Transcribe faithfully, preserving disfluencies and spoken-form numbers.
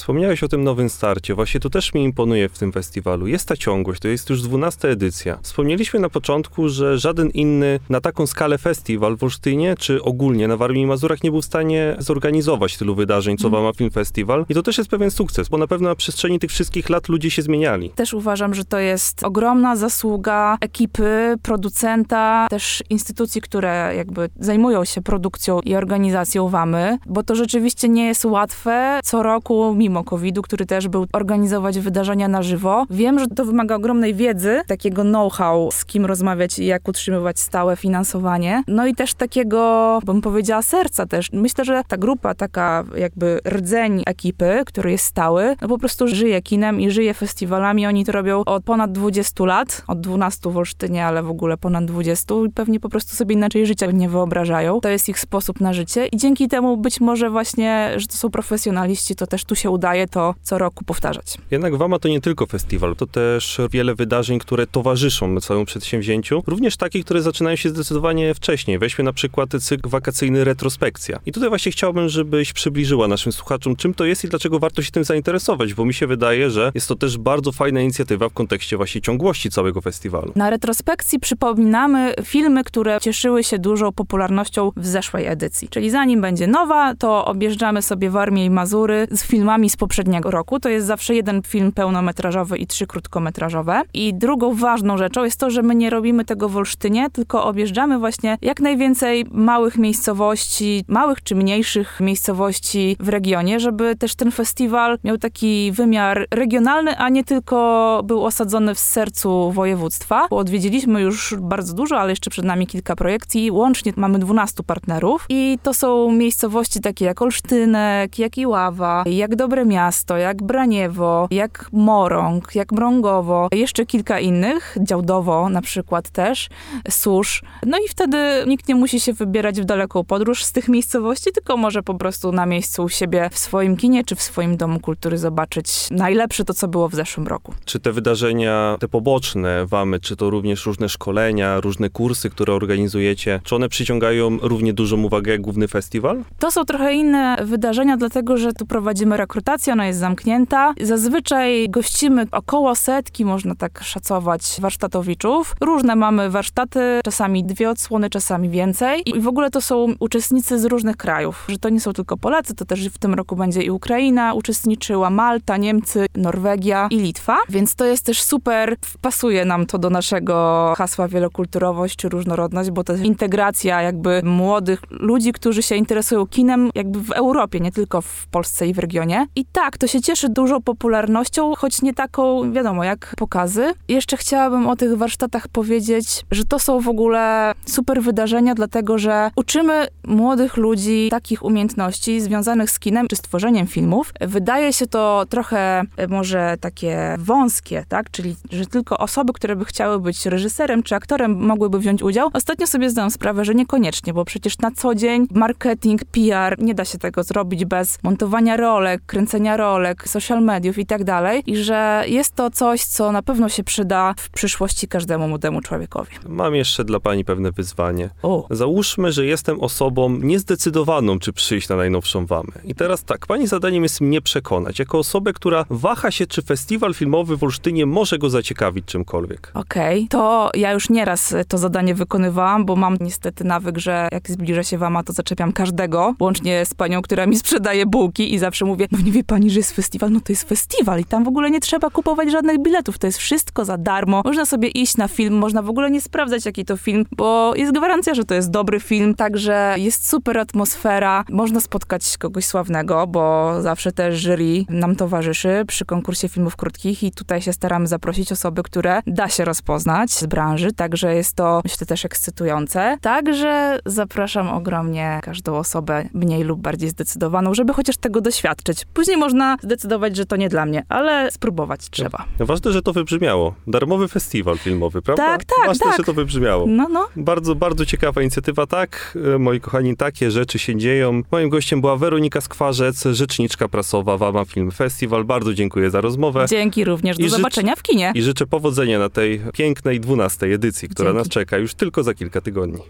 Wspomniałeś o tym nowym starcie. Właśnie to też mi imponuje w tym festiwalu. Jest ta ciągłość, to jest już dwunasta edycja. Wspomnieliśmy na początku, że żaden inny na taką skalę festiwal w Olsztynie, czy ogólnie na Warmii i Mazurach nie był w stanie zorganizować tylu wydarzeń, co Wama Film Festival. I to też jest pewien sukces, bo na pewno na przestrzeni tych wszystkich lat ludzie się zmieniali. Też uważam, że to jest ogromna zasługa ekipy, producenta, też instytucji, które jakby zajmują się produkcją i organizacją Wamy, bo to rzeczywiście nie jest łatwe co roku, mimo kowida, który też był, organizować wydarzenia na żywo. Wiem, że to wymaga ogromnej wiedzy, takiego know-how, z kim rozmawiać i jak utrzymywać stałe finansowanie. No i też takiego, bym powiedziała, serca też. Myślę, że ta grupa, taka jakby rdzeń ekipy, który jest stały, no po prostu żyje kinem i żyje festiwalami. Oni to robią od ponad dwudziestu lat, od dwunastu w Olsztynie, ale w ogóle ponad dwudziestu i pewnie po prostu sobie inaczej życia nie wyobrażają. To jest ich sposób na życie i dzięki temu być może właśnie, że to są profesjonaliści, to też tu się udaje to co roku powtarzać. Jednak Wama to nie tylko festiwal, to też wiele wydarzeń, które towarzyszą całemu przedsięwzięciu, również takie, które zaczynają się zdecydowanie wcześniej. Weźmy na przykład cykl wakacyjny Retrospekcja. I tutaj właśnie chciałbym, żebyś przybliżyła naszym słuchaczom, czym to jest i dlaczego warto się tym zainteresować, bo mi się wydaje, że jest to też bardzo fajna inicjatywa w kontekście właśnie ciągłości całego festiwalu. Na Retrospekcji przypominamy filmy, które cieszyły się dużą popularnością w zeszłej edycji. Czyli zanim będzie nowa, to objeżdżamy sobie Warmię i Mazury z filmami z poprzedniego roku. To jest zawsze jeden film pełnometrażowy i trzy krótkometrażowe. I drugą ważną rzeczą jest to, że my nie robimy tego w Olsztynie, tylko objeżdżamy właśnie jak najwięcej małych miejscowości, małych czy mniejszych miejscowości w regionie, żeby też ten festiwal miał taki wymiar regionalny, a nie tylko był osadzony w sercu województwa. Odwiedziliśmy już bardzo dużo, ale jeszcze przed nami kilka projekcji. Łącznie mamy dwunastu partnerów i to są miejscowości takie jak Olsztynek, jak Iława, jak Dobre Miasto, jak Braniewo, jak Morąg, jak Mrągowo, jeszcze kilka innych, Działdowo na przykład też, Susz. No i wtedy nikt nie musi się wybierać w daleką podróż z tych miejscowości, tylko może po prostu na miejscu u siebie w swoim kinie czy w swoim domu kultury zobaczyć najlepsze to, co było w zeszłym roku. Czy te wydarzenia, te poboczne Wamy, czy to również różne szkolenia, różne kursy, które organizujecie, czy one przyciągają równie dużą uwagę jak główny festiwal? To są trochę inne wydarzenia, dlatego że tu prowadzimy rekrutację, ona jest zamknięta. Zazwyczaj gościmy około setki, można tak szacować, warsztatowiczów. Różne mamy warsztaty, czasami dwie odsłony, czasami więcej. I w ogóle to są uczestnicy z różnych krajów, że to nie są tylko Polacy, to też w tym roku będzie i Ukraina uczestniczyła, Malta, Niemcy, Norwegia i Litwa. Więc to jest też super, wpasuje nam to do naszego hasła wielokulturowość czy różnorodność, bo to jest integracja jakby młodych ludzi, którzy się interesują kinem jakby w Europie, nie tylko w Polsce i w regionie. I tak, to się cieszy dużą popularnością, choć nie taką, wiadomo, jak pokazy. Jeszcze chciałabym o tych warsztatach powiedzieć, że to są w ogóle super wydarzenia, dlatego że uczymy młodych ludzi takich umiejętności związanych z kinem czy z tworzeniem filmów. Wydaje się to trochę może takie wąskie, tak? Czyli, że tylko osoby, które by chciały być reżyserem czy aktorem mogłyby wziąć udział. Ostatnio sobie zdałam sprawę, że niekoniecznie, bo przecież na co dzień marketing, P R, nie da się tego zrobić bez montowania rolek, kręcenia rolek, social mediów i tak dalej. I że jest to coś, co na pewno się przyda w przyszłości każdemu młodemu człowiekowi. Mam jeszcze dla pani pewne wyzwanie. O. Załóżmy, że jestem osobą niezdecydowaną, czy przyjść na najnowszą Wamę. I teraz tak, pani zadaniem jest mnie przekonać, jako osobę, która waha się, czy festiwal filmowy w Olsztynie może go zaciekawić czymkolwiek. Okej, okay. To ja już nieraz to zadanie wykonywałam, bo mam niestety nawyk, że jak zbliża się Wama, to zaczepiam każdego, łącznie z panią, która mi sprzedaje bułki i zawsze mówię, no nie wie pani, że jest festiwal? No to jest festiwal i tam w ogóle nie trzeba kupować żadnych biletów, to jest wszystko za darmo. Można sobie iść na film, można w ogóle nie sprawdzać, jaki to film, bo jest gwarancja, że to jest dobry film, także jest super atmosfera, można spotkać kogoś sławnego, bo zawsze też jury nam towarzyszy przy konkursie filmów krótkich i tutaj się staramy zaprosić osoby, które da się rozpoznać z branży, także jest to, myślę, też ekscytujące. Także zapraszam ogromnie każdą osobę mniej lub bardziej zdecydowaną, żeby chociaż tego doświadczyć. Później można zdecydować, że to nie dla mnie, ale spróbować trzeba. No, ważne, że to wybrzmiało. Darmowy festiwal filmowy, prawda? Tak, tak, Ważne, tak. że to wybrzmiało. No, no. Bardzo, bardzo ciekawa inicjatywa. Tak, moi kochani, takie rzeczy się dzieją. Moim gościem była Weronika Skwarzec, rzeczniczka prasowa Wama Film Festival. Bardzo dziękuję za rozmowę. Dzięki również. Do I zobaczenia życz, w kinie. I życzę powodzenia na tej pięknej dwunastej edycji, która Dzięki. nas czeka już tylko za kilka tygodni.